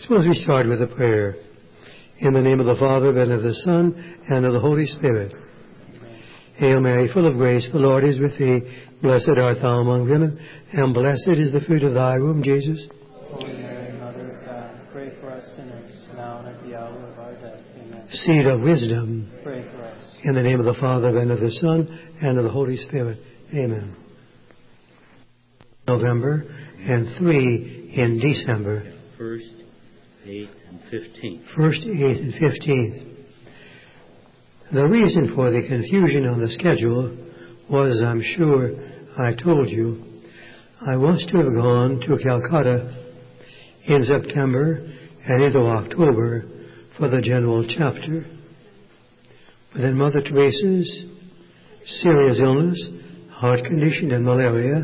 Suppose we start with a prayer. In the name of the Father, and of the Son, and of the Holy Spirit. Hail Mary, full of grace, the Lord is with thee. Blessed art thou among women, and blessed is the fruit of thy womb, Jesus. Holy Mary, Mother of God, pray for us sinners, now and at the hour of our death. Amen. Seed of wisdom. Pray for us. In the name of the Father, and of the Son, and of the Holy Spirit. Amen. November, and 3 in December. 1st, 8th, and 15th. 1st, 8th, and 15th. The reason for the confusion on the schedule was, I'm sure I told you, I was to have gone to Calcutta in September and into October for the general chapter. But then Mother Teresa's serious illness, heart condition, and malaria,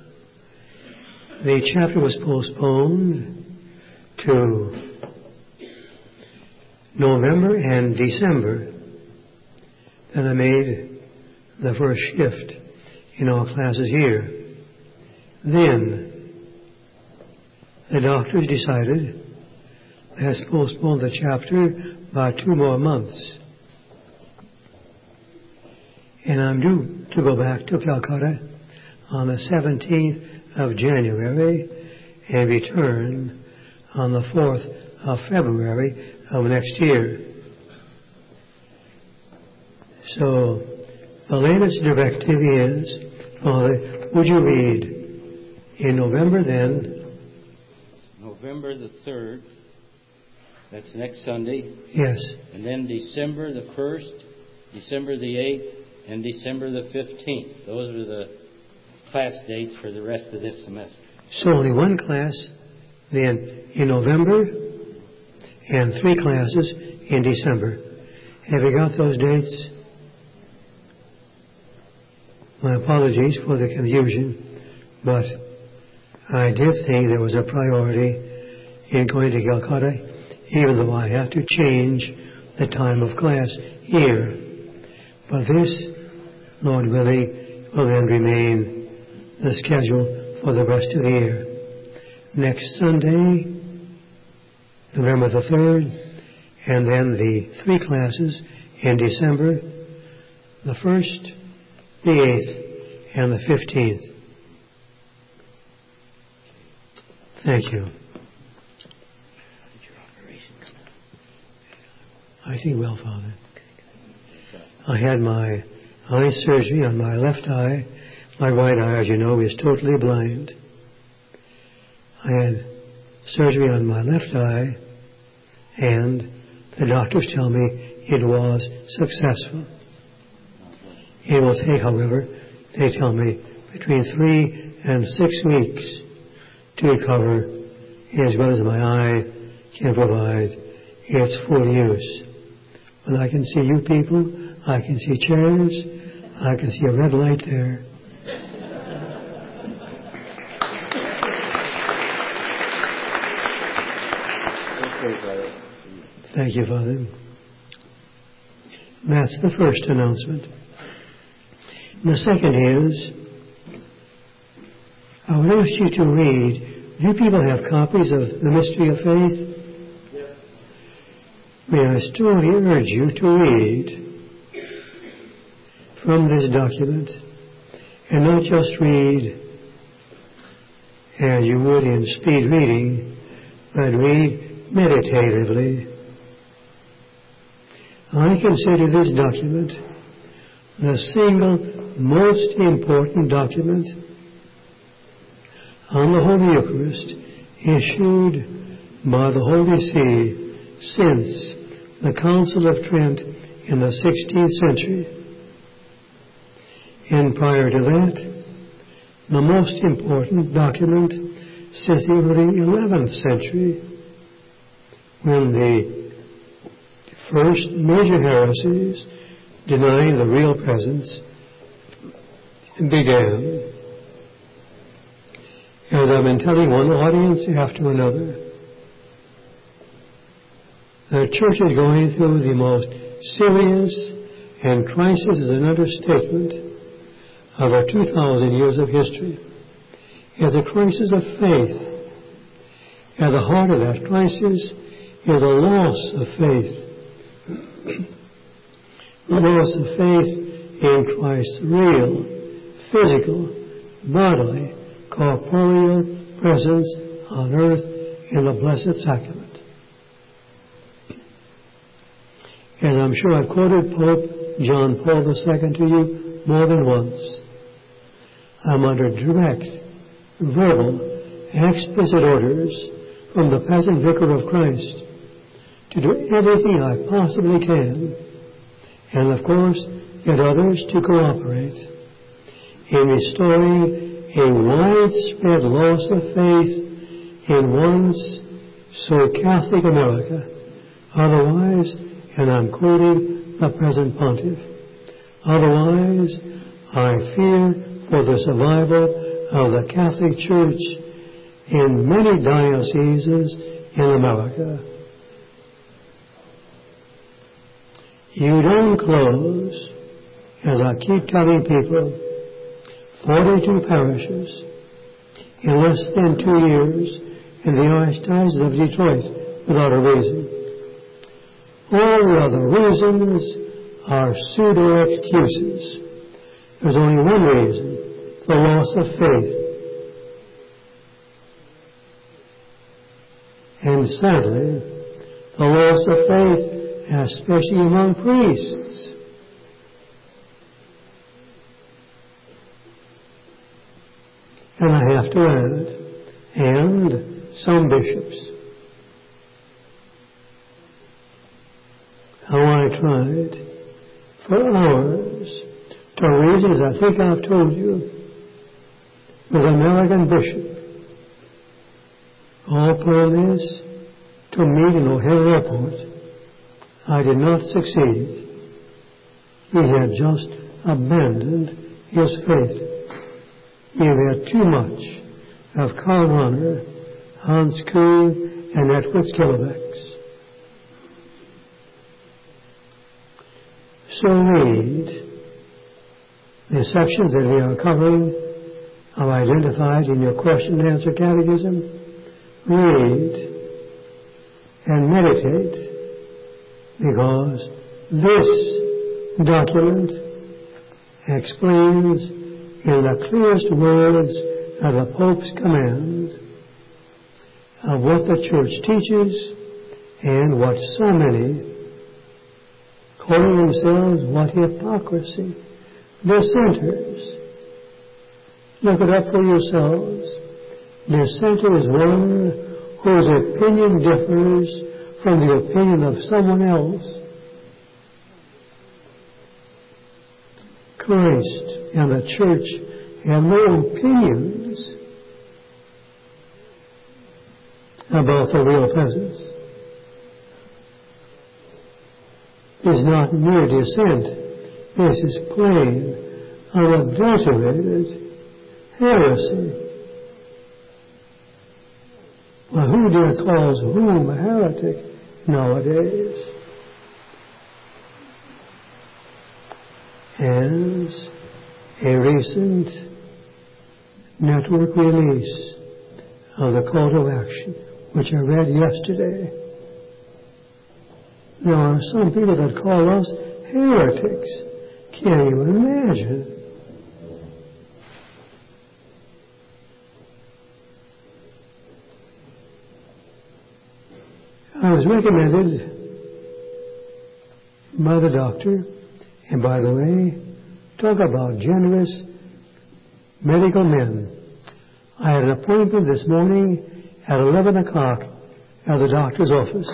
the chapter was postponed to November and December. Then I made the first shift in all classes here. Then the doctors decided let's postpone the chapter by 2 more months. And I'm due to go back to Calcutta on the 17th of January and return on the 4th of February of next year. So the latest directive is, Father, would you read in November then? November the 3rd, that's next Sunday. Yes. And then December the 1st, December the 8th, and December the 15th. Those are the class dates for the rest of this semester. So only one class then in November and 3 classes in December. Have you got those dates? My apologies for the confusion, but I did think there was a priority in going to Calcutta, even though I have to change the time of class here. But this, Lord willing, will then remain the schedule for the rest of the year. Next Sunday, November the 3rd, and then the 3 classes in December, the 1st, the 8th, and the 15th. Thank you. I think well, Father. I had my eye surgery on my left eye. My right eye, as you know, is totally blind. I had surgery on my left eye, and the doctors tell me it was successful. It will take, however, they tell me, between 3 and 6 weeks to recover as well as my eye can provide its full use. When I can see you people, I can see chairs, I can see a red light there. Thank you, Father. That's the first announcement. And the second is, I would ask you to read. Do you people have copies of The Mystery of Faith? Yes. May I strongly urge you to read from this document, and not just read as you would in speed reading, but read meditatively. I consider this document the single most important document on the Holy Eucharist issued by the Holy See since the Council of Trent in the 16th century. And prior to that, the most important document since the early 11th century, when the first major heresies denying the real presence began. As I've been telling one audience after another, the Church is going through the most serious, and crisis is an understatement, of our 2,000 years of history. It's a crisis of faith. At the heart of that crisis is a loss of faith. The loss of faith in Christ's real, physical, bodily, corporeal presence on earth in the Blessed Sacrament. As I'm sure I've quoted Pope John Paul II to you more than once, I'm under direct, verbal, explicit orders from the present Vicar of Christ to do everything I possibly can, and of course get others to cooperate, in restoring a widespread loss of faith in once so Catholic America. Otherwise, and I'm quoting the present Pontiff, otherwise I fear for the survival of the Catholic Church in many dioceses in America. You don't close, as I keep telling people, 42 parishes in less than 2 years in the Archdiocese of Detroit without a reason. All the other reasons are pseudo-excuses. There's only one reason, the loss of faith. And sadly, the loss of faith, especially among priests. And I have to add, and some bishops. How I tried for hours to reason, as I think I've told you, with an American bishop, all promise to meet in O'Hare Airport. I did not succeed. He had just abandoned his faith. He had too much of Karl Rahner, Hans Kuhn, and Edward Skillebeck. So read the sections that we are covering, are identified in your question and answer catechism. Read and meditate, because this document explains in the clearest words of the Pope's command of what the Church teaches and what so many, calling themselves, what hypocrisy, dissenters. Look it up for yourselves. Dissenter is one whose opinion differs from the opinion of someone else. Christ and the Church have no opinions about the real presence. It's not mere dissent. This is plain, unadulterated heresy. Well, who dare calls whom a heretic nowadays? As a recent network release of the call to action, which I read yesterday, there are some people that call us heretics. Can you imagine? I was recommended by the doctor, and by the way, talk about generous medical men. I had an appointment this morning at 11 o'clock at the doctor's office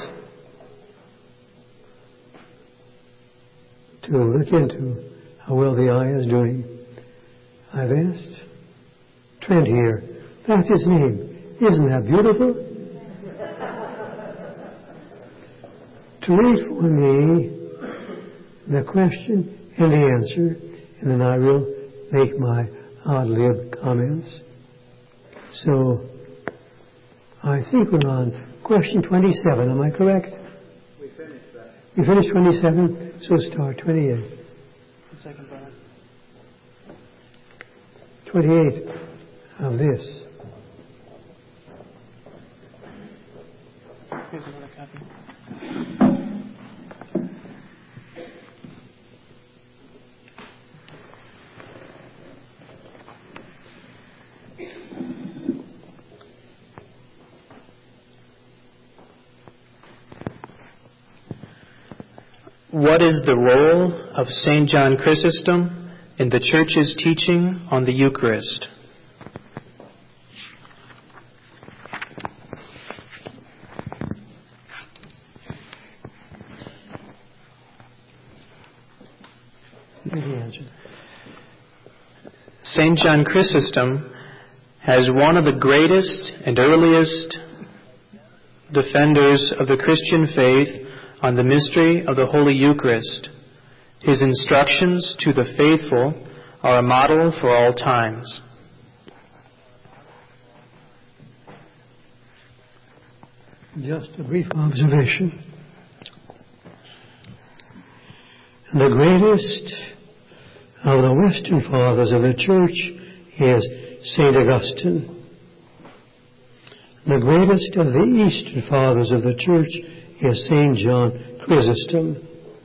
to look into how well the eye is doing. I've asked Trent here. That's his name. Isn't that beautiful? To read for me the question and the answer, and then I will make my ad-lib comments. So, I think we're on question 27, am I correct? We finished that. We finished 27, so start 28. Second part. 28 of this. What is the role of St. John Chrysostom in the Church's teaching on the Eucharist? St. John Chrysostom, as one of the greatest and earliest defenders of the Christian faith on the mystery of the Holy Eucharist, his instructions to the faithful are a model for all times. Just a brief observation. The greatest of the Western Fathers of the Church is St. Augustine. The greatest of the Eastern Fathers of the Church is St. John Chrysostom.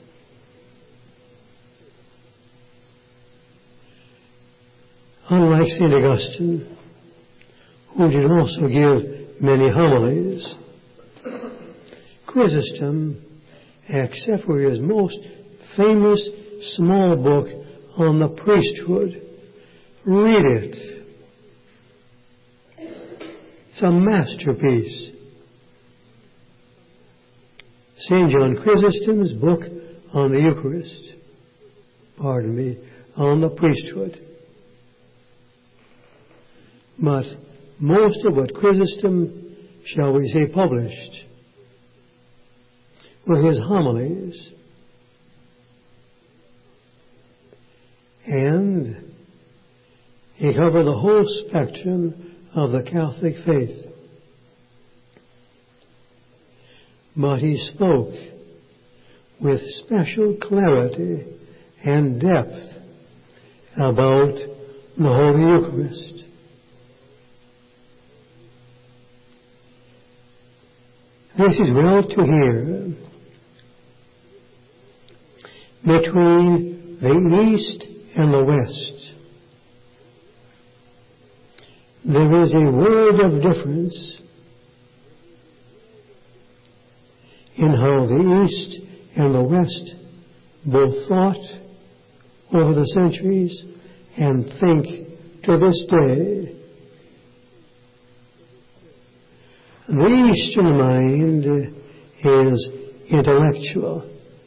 Unlike St. Augustine, who did also give many homilies, Chrysostom, except for his most famous small book on the priesthood, read it. It's a masterpiece. St. John Chrysostom's book on the Eucharist, on the priesthood. But most of what Chrysostom, shall we say, published were his homilies. And he covered the whole spectrum of the Catholic faith. But he spoke with special clarity and depth about the Holy Eucharist. This is well to hear. Between the East and the West, there is a world of difference in how the East and the West both thought over the centuries and think to this day. The Eastern mind is intellectual.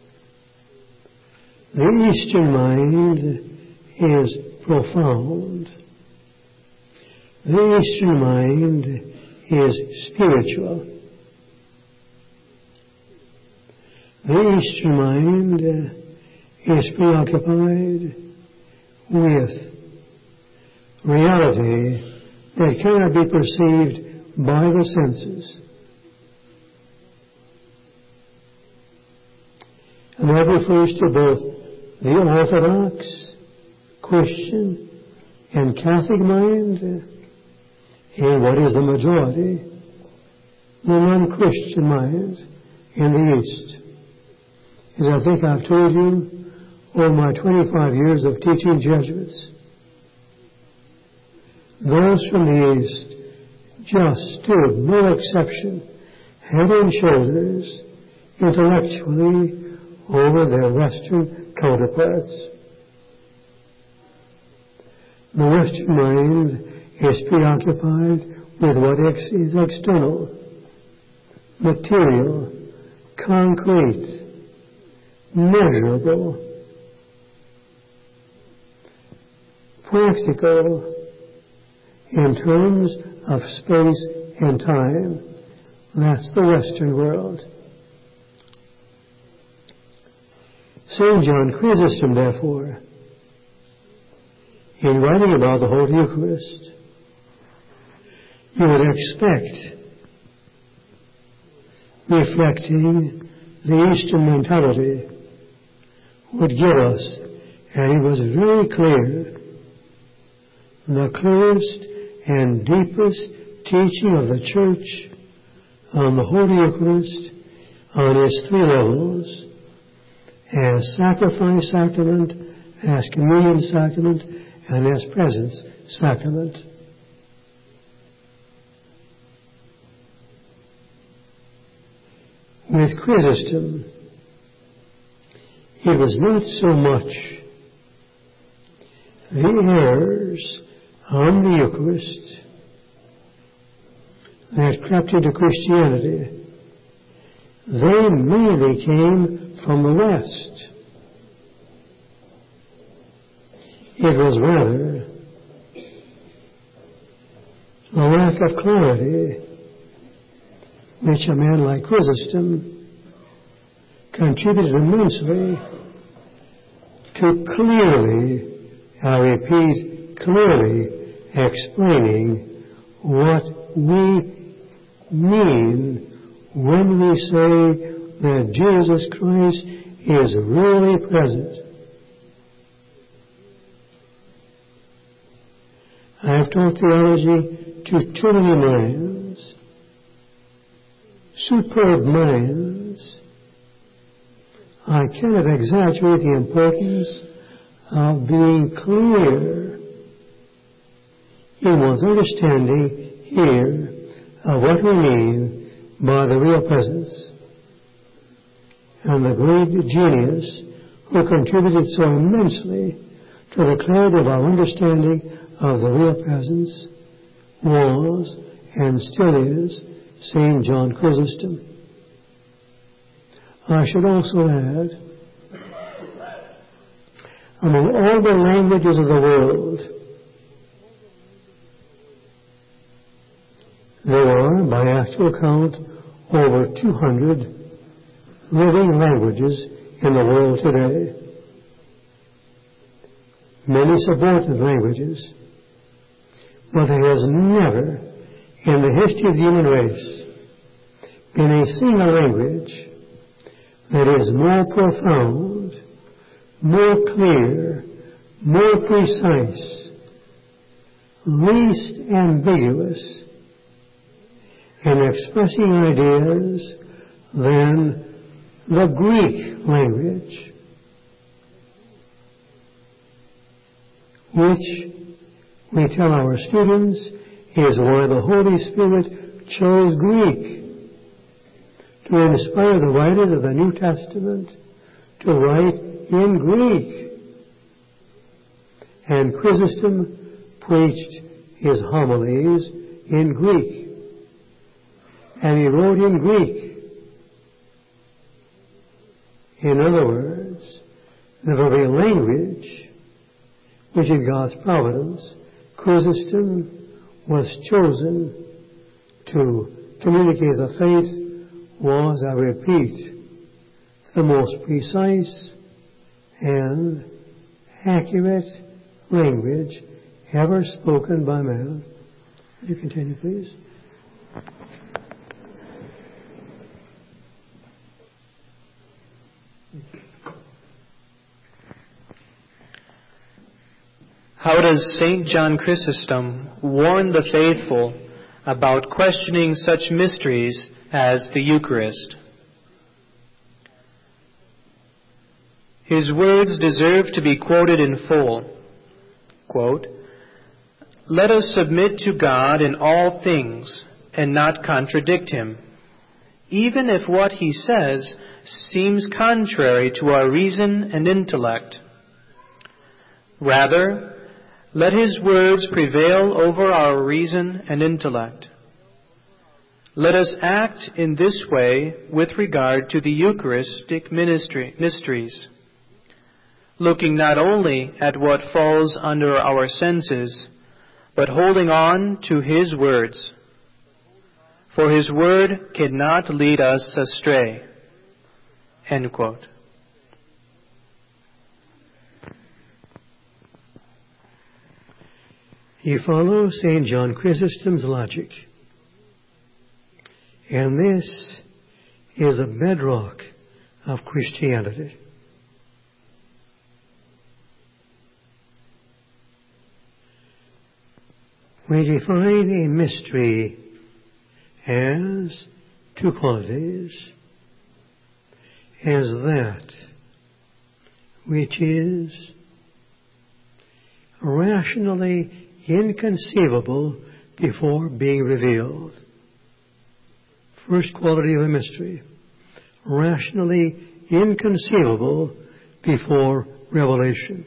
The Eastern mind is profound. The Eastern mind is spiritual. The Eastern mind is preoccupied with reality that cannot be perceived by the senses. And that refers to both the Orthodox, Christian, and Catholic mind, and what is the majority, the non-Christian mind in the East. As I think I've told you over my 25 years of teaching Jesuits, those from the East just stood, no exception, head and shoulders, intellectually, over their Western counterparts. The Western mind is preoccupied with what is external, material, concrete, measurable, practical in terms of space and time. That's the Western world. St. John Chrysostom, therefore, in writing about the Holy Eucharist, you would expect, reflecting the Eastern mentality, would give us, and it was very clear, the clearest and deepest teaching of the Church on the Holy Eucharist on its three levels, as sacrifice sacrament, as communion sacrament, and as presence sacrament. With Chrysostom, it was not so much the errors on the Eucharist that crept into Christianity. They merely came from the West. It was rather the lack of clarity which a man like Chrysostom contributed immensely to clearly, I repeat, clearly explaining what we mean when we say that Jesus Christ is really present. I have taught theology to too many minds, superb minds. I cannot exaggerate the importance of being clear in one's understanding here of what we mean by the real presence. And the great genius who contributed so immensely to the clarity of our understanding of the real presence was and still is St. John Chrysostom. I should also add, among all the languages of the world, there are, by actual count, over 200 living languages in the world today. Many subordinate languages, but there has never, in the history of the human race, been a single language that is more profound, more clear, more precise, least ambiguous in expressing ideas than the Greek language, which we tell our students is why the Holy Spirit chose Greek to inspire the writers of the New Testament to write in Greek. And Chrysostom preached his homilies in Greek. And he wrote in Greek. In other words, the very language which in God's providence Chrysostom was chosen to communicate the faith was, I repeat, the most precise and accurate language ever spoken by man. Would you continue, please? How does St. John Chrysostom warn the faithful about questioning such mysteries as the Eucharist? His words deserve to be quoted in full. Quote, "Let us submit to God in all things and not contradict him, even if what he says seems contrary to our reason and intellect. Rather, let his words prevail over our reason and intellect. Let us act in this way with regard to the Eucharistic mysteries, looking not only at what falls under our senses, but holding on to his words. For his word cannot lead us astray." End quote. You follow St. John Chrysostom's logic. And this is a bedrock of Christianity. We define a mystery as two qualities: as that which is rationally inconceivable before being revealed. First quality of a mystery, rationally inconceivable before revelation.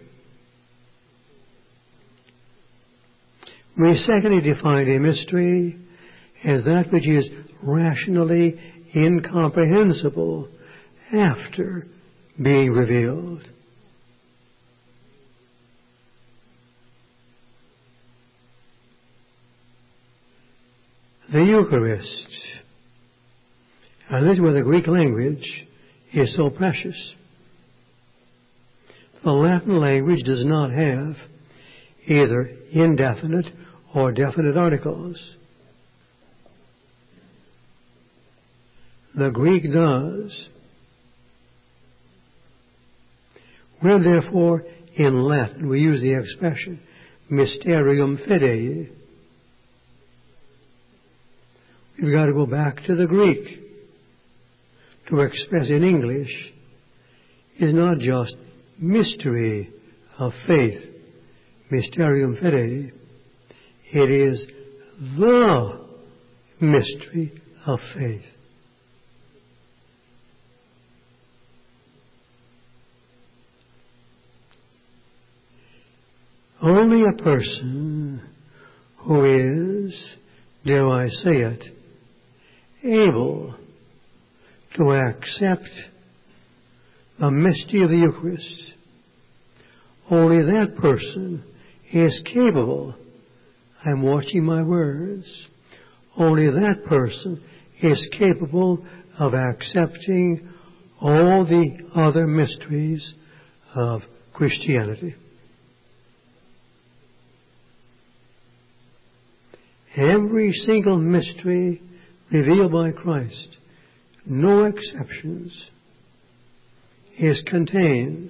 We secondly define a mystery as that which is rationally incomprehensible after being revealed. The Eucharist, and this is where the Greek language is so precious. The Latin language does not have either indefinite or definite articles. The Greek does. When therefore in Latin we use the expression mysterium fidei, we've got to go back to the Greek to express in English is not just mystery of faith, mysterium fidei, it is the mystery of faith. Only a person who is, dare I say it, able to accept the mystery of the Eucharist, only that person is capable, I'm watching my words, only that person is capable of accepting all the other mysteries of Christianity. Every single mystery revealed by Christ, no exceptions, is contained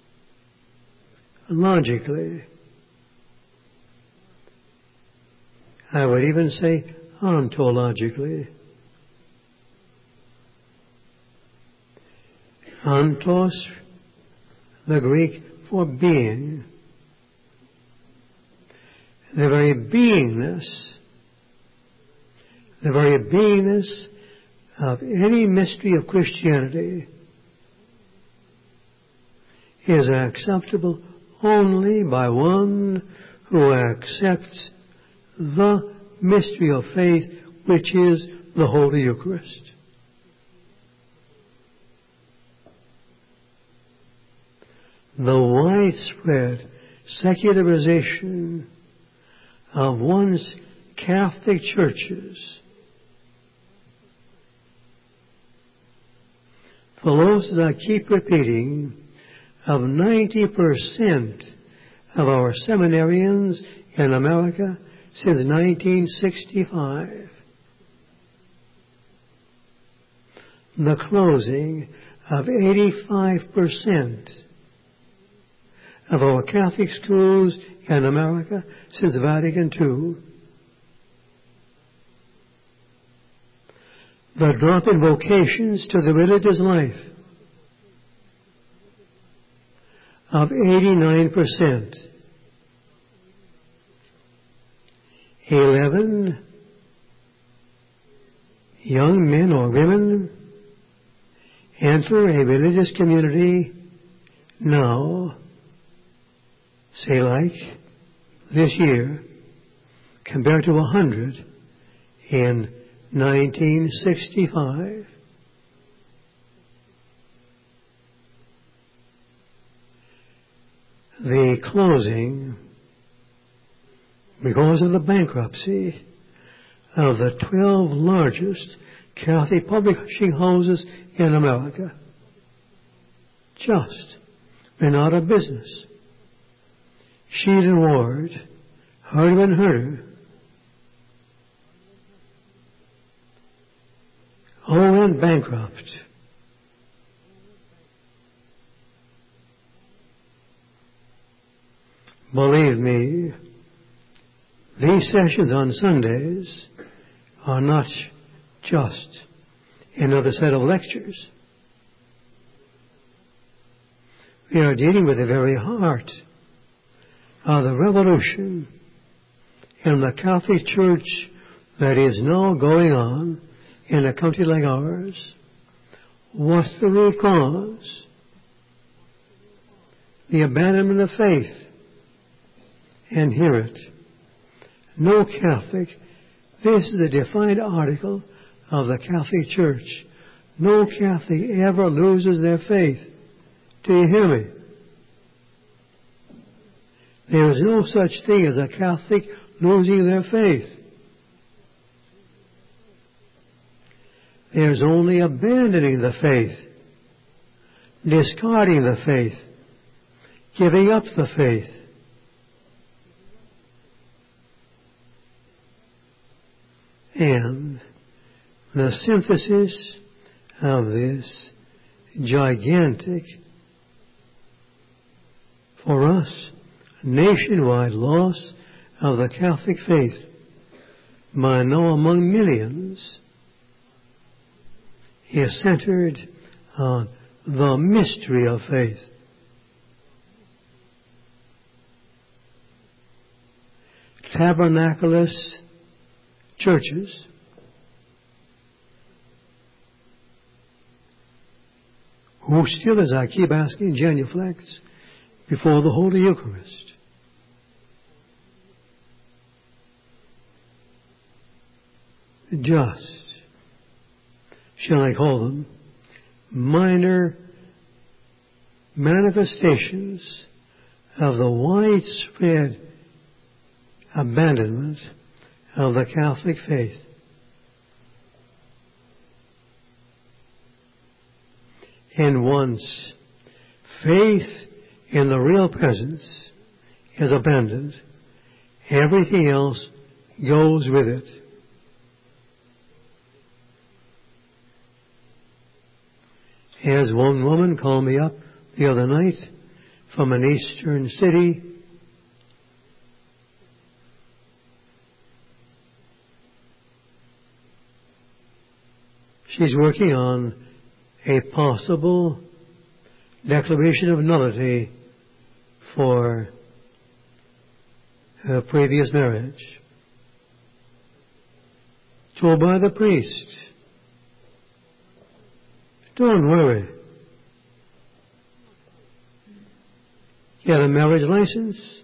logically, I would even say ontologically. Ontos, the Greek for being. The very beingness of any mystery of Christianity is acceptable only by one who accepts the mystery of faith, which is the Holy Eucharist. The widespread secularization of one's Catholic churches, for those, as I keep repeating, of 90% of our seminarians in America since 1965, the closing of 85% of our Catholic schools in America since Vatican II, the drop in vocations to the religious life of 89%. 11 young men or women enter a religious community now, say like this year, compared to 100 in 1965. The closing, because of the bankruptcy of the 12 largest Catholic publishing houses in America, just went out of business. Sheed and Ward, Hardman Herder, all went bankrupt. Believe me, these sessions on Sundays are not just another set of lectures. We are dealing with the very heart of the revolution in the Catholic Church that is now going on in a country like ours. What's the root cause? The abandonment of faith. And hear it. No Catholic, this is a defined article of the Catholic Church. No Catholic ever loses their faith. Do you hear me? There is no such thing as a Catholic losing their faith. There's only abandoning the faith, discarding the faith, giving up the faith. And the synthesis of this gigantic, for us, nationwide loss of the Catholic faith by now among millions is centered on the mystery of faith. Tabernacleist churches who still, as I keep asking, genuflects before the Holy Eucharist. Just, shall I call them, minor manifestations of the widespread abandonment of the Catholic faith. And once faith in the real presence is abandoned, everything else goes with it. As one woman called me up the other night from an eastern city, she's working on a possible declaration of nullity for her previous marriage. Told by the priest, don't worry. Get a marriage license.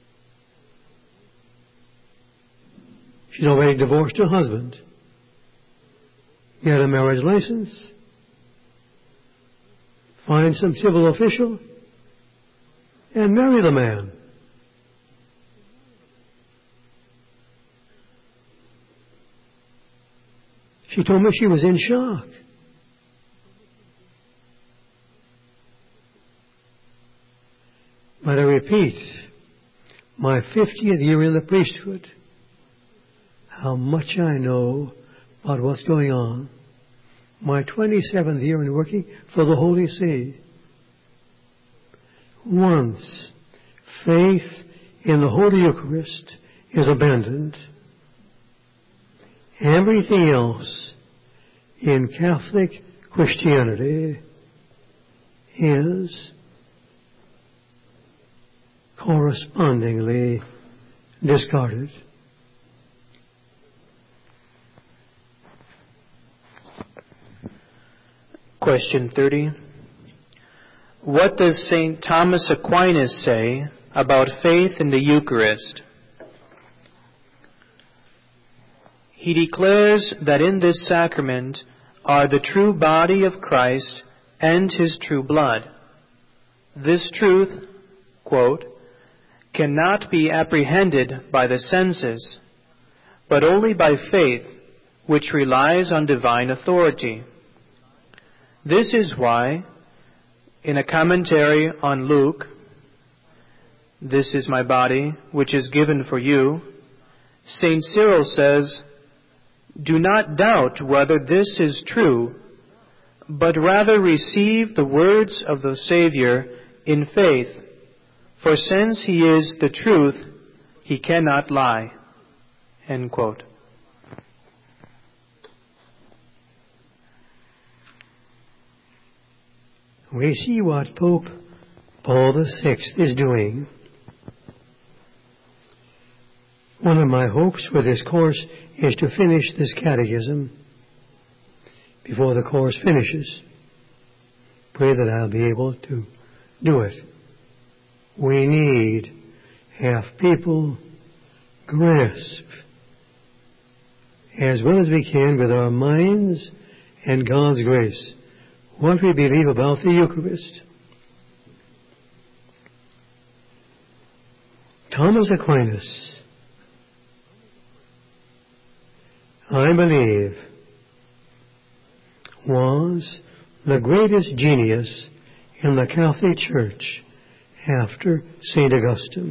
She'd already divorced her husband. Get a marriage license. Find some civil official and marry the man. She told me she was in shock. But I repeat, my 50th year in the priesthood, how much I know about what's going on. My 27th year in working for the Holy See. Once faith in the Holy Eucharist is abandoned, everything else in Catholic Christianity is correspondingly discarded. Question 30. What does St. Thomas Aquinas say about faith in the Eucharist? He declares that in this sacrament are the true body of Christ and His true blood. This truth, quote, cannot be apprehended by the senses, but only by faith, which relies on divine authority. This is why, in a commentary on Luke, "This is my body, which is given for you," St. Cyril says, "Do not doubt whether this is true, but rather receive the words of the Savior in faith, for since He is the truth, He cannot lie." End quote. We see what Pope Paul VI is doing. One of my hopes for this course is to finish this catechism before the course finishes. Pray that I'll be able to do it. We need to have people grasp as well as we can with our minds and God's grace what we believe about the Eucharist. Thomas Aquinas, I believe, was the greatest genius in the Catholic Church after St. Augustine.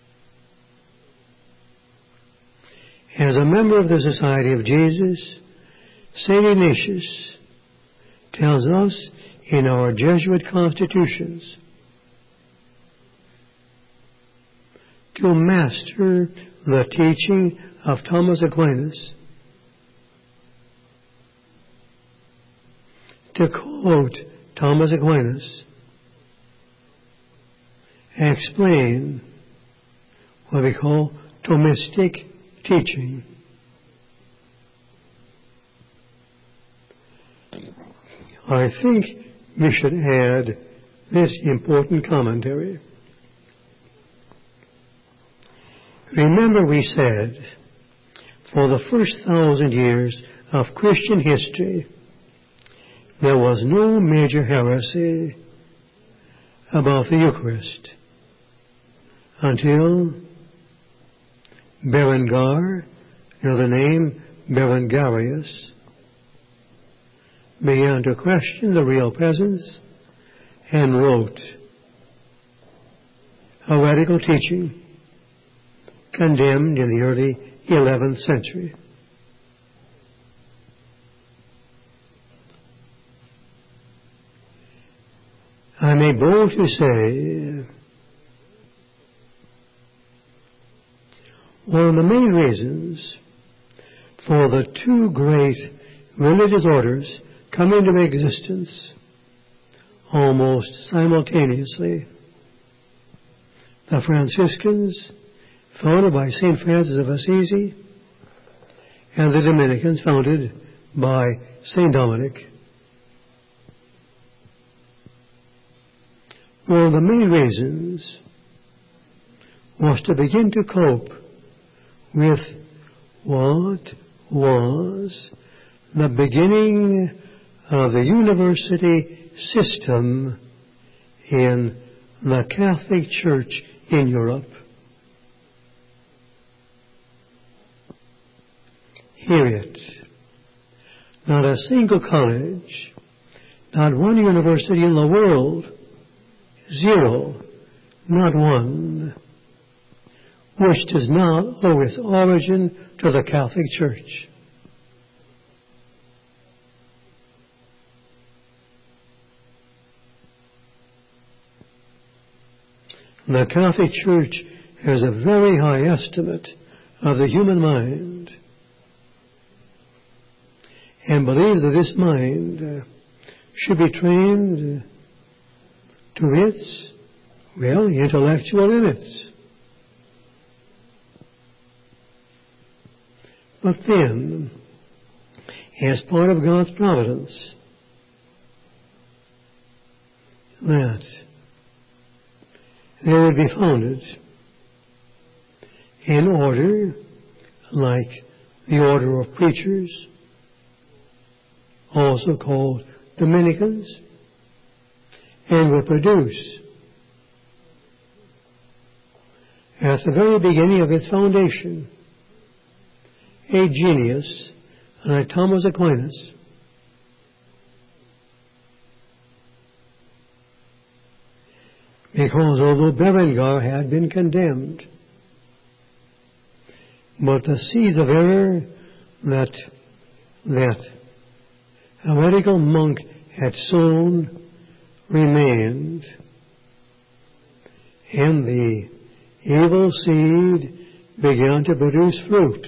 As a member of the Society of Jesus, St. Ignatius tells us in our Jesuit constitutions to master the teaching of Thomas Aquinas, to quote Thomas Aquinas, explain what we call Thomistic teaching. I think we should add this important commentary. Remember, we said, for the first 1,000 years of Christian history, there was no major heresy about the Eucharist until Berengar, the name Berengarius, began to question the real presence and wrote a radical teaching condemned in the early 11th century. I may bold to say one of the main reasons for the two great religious orders coming into existence almost simultaneously, the Franciscans, founded by St. Francis of Assisi, and the Dominicans, founded by St. Dominic. One of the main reasons was to begin to cope with what was the beginning of the university system in the Catholic Church in Europe. Hear it. Not a single college, not one university in the world, zero, not one, which does not owe its origin to the Catholic Church. The Catholic Church has a very high estimate of the human mind and believes that this mind should be trained to its, intellectual limits. But then, as part of God's providence, that there would be founded an order like the order of preachers, also called Dominicans, and would produce at the very beginning of its foundation a genius like Thomas Aquinas, because although Berengar had been condemned, but the seeds of error that a radical monk had sown remained, and the evil seed began to produce fruit.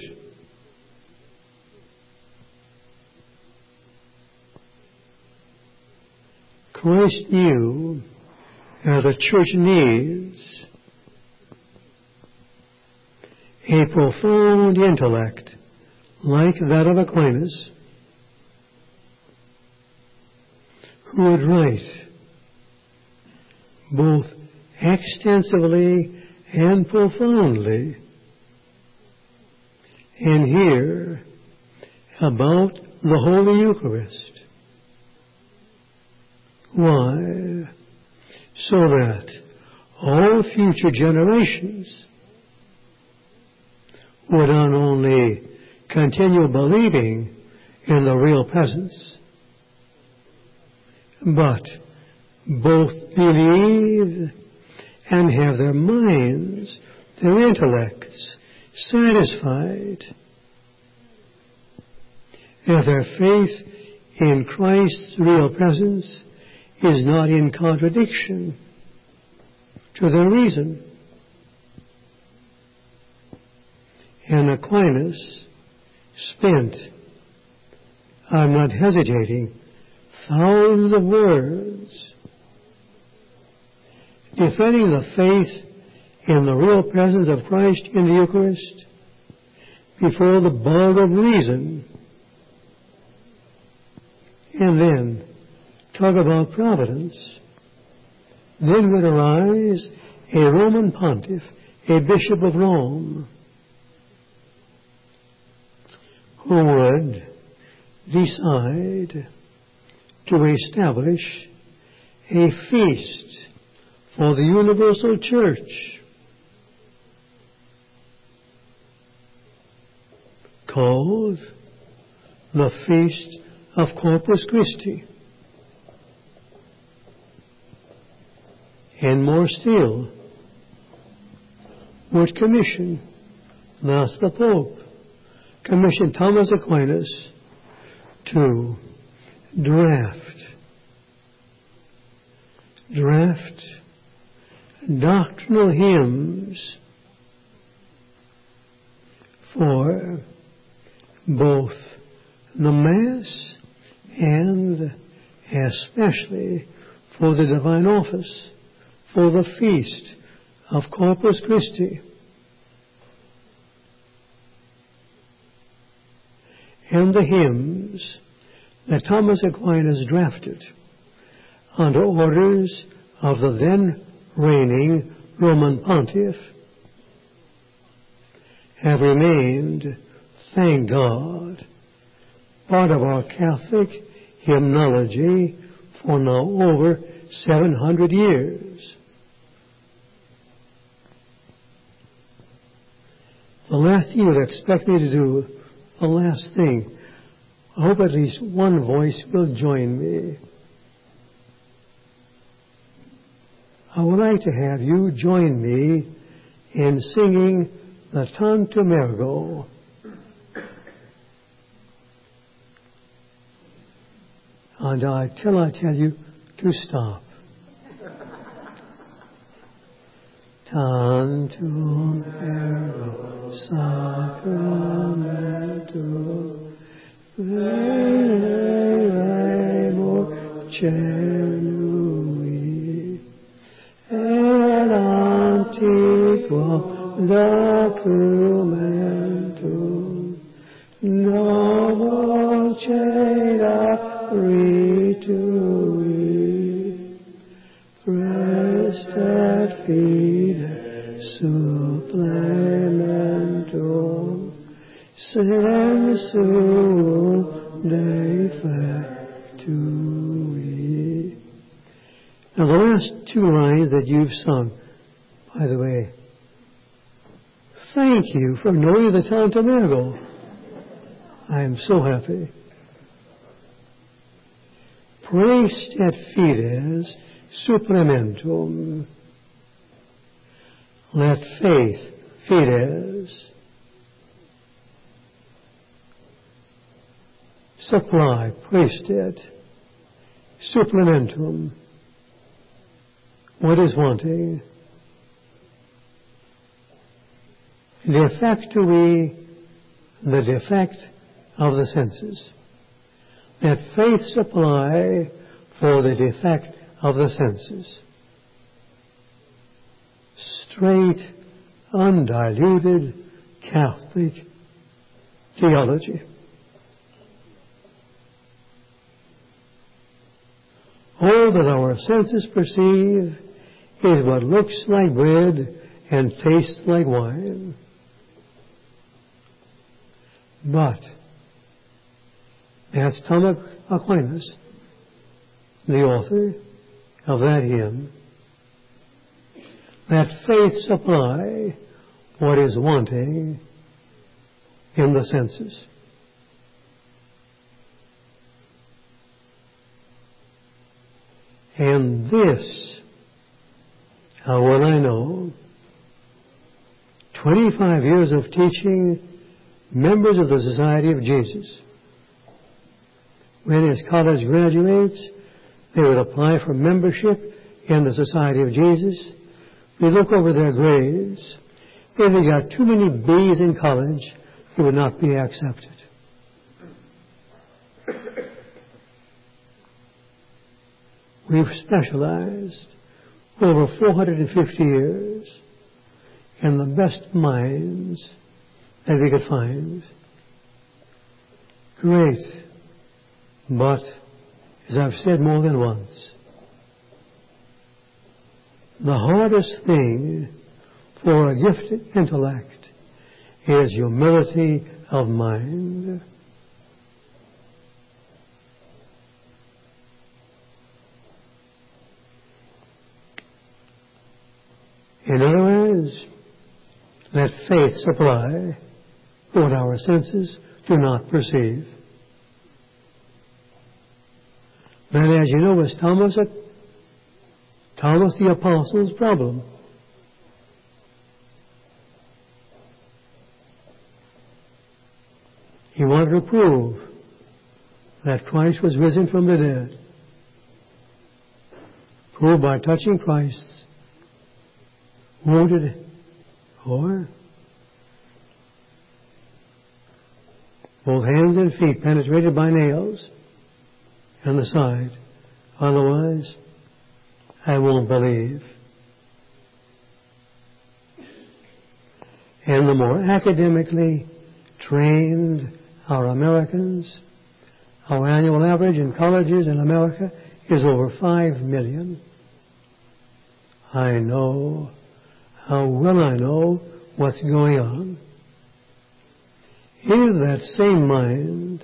Christ knew the church needs a profound intellect like that of Aquinas, who would write both extensively and profoundly and here about the Holy Eucharist. Why? So that all future generations would not only continue believing in the real presence, but both believe and have their minds, their intellects satisfied that their faith in Christ's real presence is not in contradiction to their reason. And Aquinas spent, I'm not hesitating, thousands of words defending the faith in the real presence of Christ in the Eucharist before the bar of reason. And then talk about providence. Then would arise a Roman pontiff, a bishop of Rome, who would decide to establish a feast for the universal church called the Feast of Corpus Christi. And more still, would commission, thus the Pope, commissioned Thomas Aquinas to draft doctrinal hymns for both the Mass and especially for the divine office, for the Feast of Corpus Christi. And the hymns that Thomas Aquinas drafted under orders of the then reigning Roman pontiff have remained, thank God, part of our Catholic hymnology for now over 700 years. The last thing you would expect me to do, the last thing, I hope at least one voice will join me. I would like to have you join me in singing the Tantum Ergo. Until I tell you to stop. Tantum ergo sacramentum veneremur celui et antiquo documentum novo ceda ritui prestet fide supplementum sensuum defectui. Now the last two lines that you've sung, by the way, thank you for knowing the Tantum Ergo. I am so happy. Prestet fides supplementum. Let faith, fides, supply, prestet, supplementum. What is wanting? Defectui, the defect of the senses. Let faith supply for the defect of the senses. straight, undiluted Catholic theology. All that our senses perceive is what looks like bread and tastes like wine. But that's Thomas Aquinas, the author of that hymn. Let faith supply what is wanting in the senses. And this, how well I know, 25 years of teaching members of the Society of Jesus. When as college graduates, they would apply for membership in the Society of Jesus. We look over their grades. If they got too many B's in college, they would not be accepted. We've specialized over 450 years in the best minds that we could find. Great. But, as I've said more than once, the hardest thing for a gifted intellect is humility of mind. In other words, let faith supply what our senses do not perceive. That, as you know, was Thomas the Apostle's problem. He wanted to prove that Christ was risen from the dead. Proved by touching Christ's wounded or both hands and feet penetrated by nails in the side. Otherwise, I won't believe. And the more academically trained our Americans, our annual average in colleges in America is over 5 million. I know how well I know what's going on. If that same mind,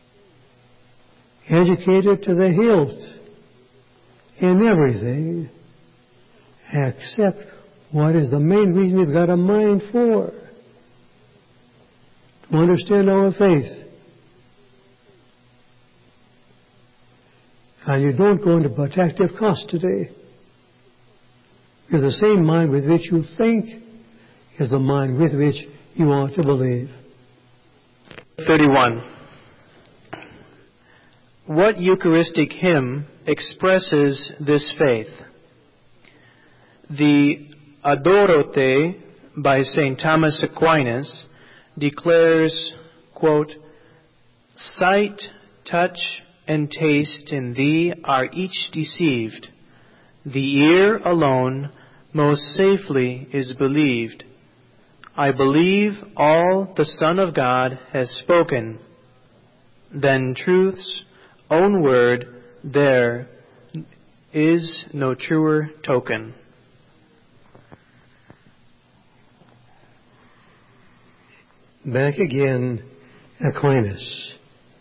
educated to the hilt in everything, except what is the main reason we've got a mind for, to understand our faith. And you don't go into protective custody. Because the same mind with which you think is the mind with which you ought to believe. 31. What Eucharistic hymn expresses this faith? The Adoro Te by St. Thomas Aquinas declares, quote, "Sight, touch, and taste in thee are each deceived. The ear alone most safely is believed. I believe all the Son of God has spoken. Then truth's own word, there is no truer token." Back again, Aquinas.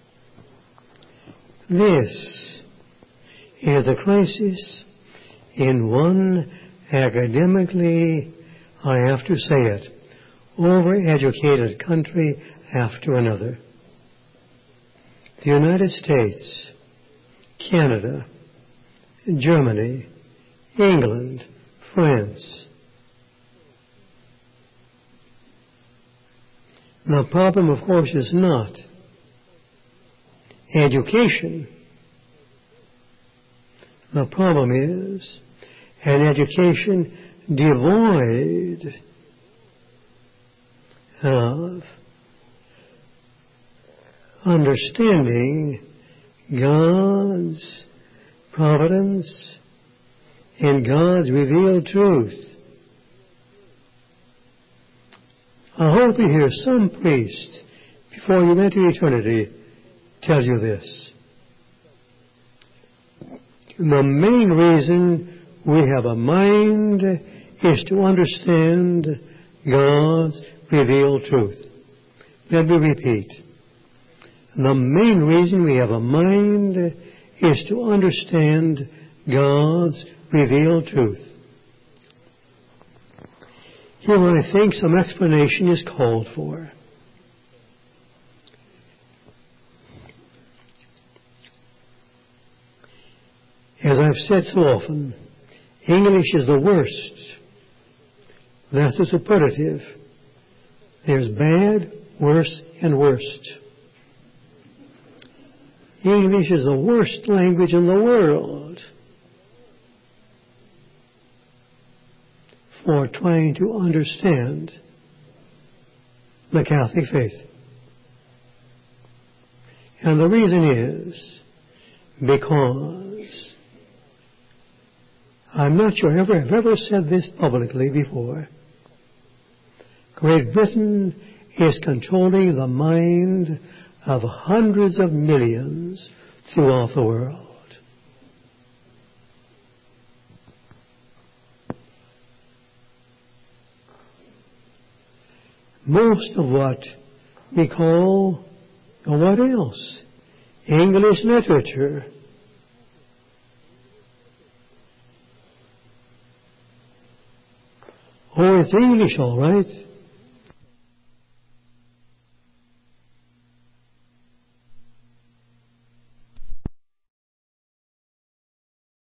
This is a crisis in one academically, I have to say it, overeducated country after another. The United States, Canada, Germany, England, France. The problem, of course, is not education. The problem is an education devoid of understanding God's providence and God's revealed truth. I hope you hear some priest, before you enter eternity, tell you this. The main reason we have a mind is to understand God's revealed truth. Let me repeat. The main reason we have a mind is to understand God's revealed truth. Here I think some explanation is called for. As I've said so often, English is the worst. That's the superlative. There's bad, worse, and worst. English is the worst language in the world for trying to understand the Catholic faith. And the reason is because I'm not sure I've ever said this publicly before. Great Britain is controlling the mind of hundreds of millions throughout the world. Most of what we call, what else? English literature. Oh, it's English, all right.